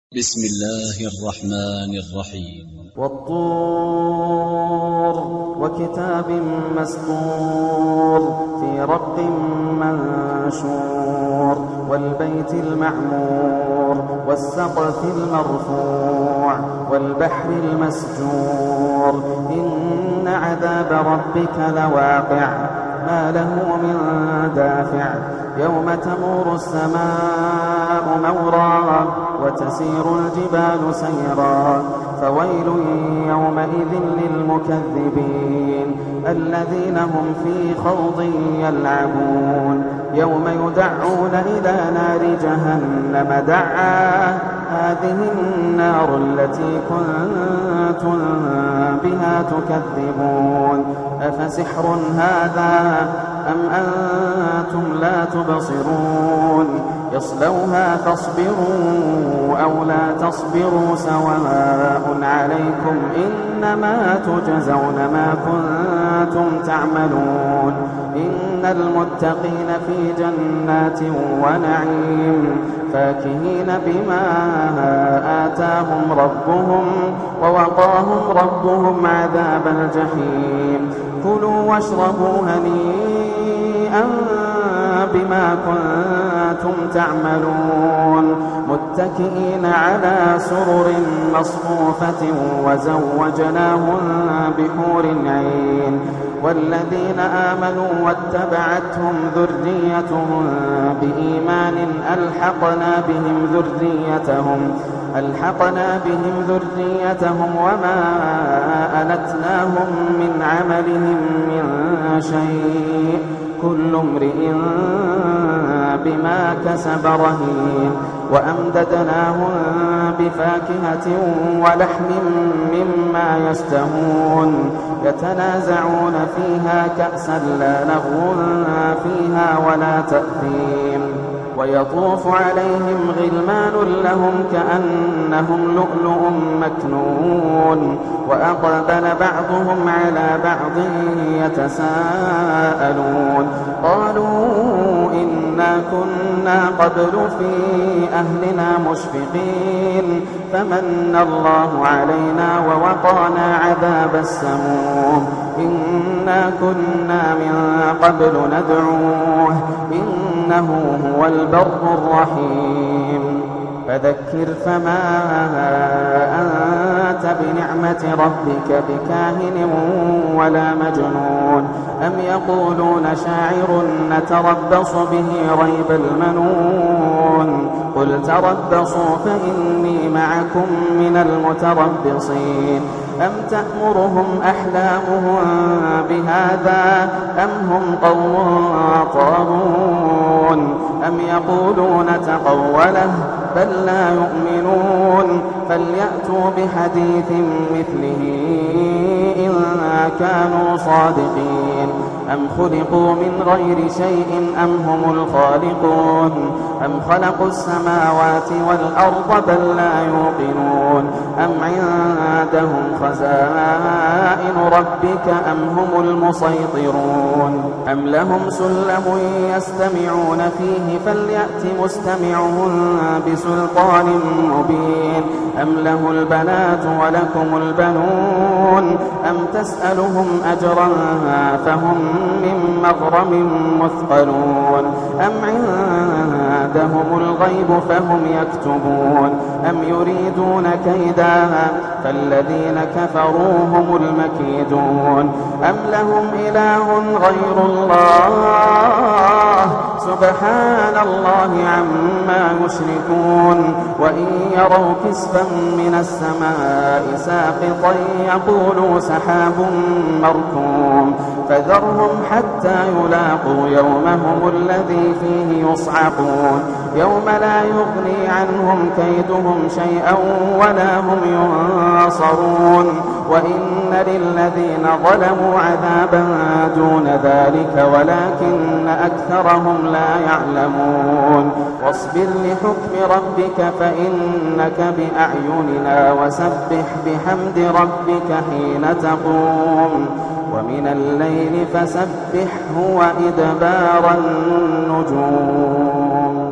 بسم الله الرحمن الرحيم والطور وكتاب مسطور في رق منشور والبيت المعمور والسقف المرفوع والبحر المسجور إن عذاب ربك لواقع ما له من دافع يوم تمور السماء مورا وتسير الجبال سيرا فويل يومئذ للمكذبين الذين هم في خوض يلعبون يوم يدعون إلى نار جهنم دعا هذه النار التي كنتم بها تكذبون أفسحر هذا أم أنتم لا تبصرون يصلوها فاصبروا أو لا تصبروا سواء عليكم إنما تجزون ما كنتم تعملون إن المتقين في جنات ونعيم فاكهين بما آتاهم ربهم ووقاهم ربهم عذاب الجحيم كلوا واشربوا هنيئا بما كنتم تعملون متكئين على سرر مصفوفة وزوجناهم بحور عين والذين آمنوا واتبعتهم ذريتهم بإيمان ألحقنا بهم ذريتهم وما ألتناهم من عملهم من شيء كل امرئ بما كسب رهين وأمددناهم بفاكهة ولحم مما يشتهون يتنازعون فيها كأسا لا لغو فيها ولا تأثيم ويطوف عليهم غلمان لهم كأنهم لؤلؤ مكنون وأقبل بعضهم على بعض يتساءلون قالوا إنا كنا قبل في أهلنا مشفقين فمن الله علينا ووقانا عذاب السموم إنا كنا من قبل ندعوه إنه هو البر الرحيم فذكر فما أنت بنعمة ربك بكاهن ولا مجنون أم يقولون شاعر نتربص به ريب المنون قل تربصوا فإني معكم من المتربصين أم تأمرهم أحلامهم بهذا أم هم قوم طاغون أم يقولون تقوله بل لا يؤمنون فليأتوا بحديث مثله إن كانوا صادقين أم خلقوا من غير شيء أم هم الخالقون أم خلقوا السماوات والأرض بل لا يوقنون أم عندهم خزائن ربك أم هم المسيطرون أم لهم سلم يستمعون فيه فليأت مستمعهم بسلطان مبين أم له البنات ولكم البنون أم تسألهم أجرا فهم من مغرم مثقلون أم عندهم الغيب فهم يكتبون أم يريدون كيدا فالذين كفروا هم المكيدون أم لهم إله غير الله سبحان الله عما يشركون وإن يروا كسفا من السماء ساقطا يقولوا سحاب مركوم فذرهم حتى يلاقوا يومهم الذي فيه يصعقون يوم لا يغني عنهم كيدهم شيئا ولا هم ينصرون وإن للذين ظلموا عذابا دون ذلك ولكن أكثرهم لا يعلمون واصبر لحكم ربك فإنك بأعيننا وسبح بحمد ربك حين تقوم ومن الليل فسبحه وإدبار النجوم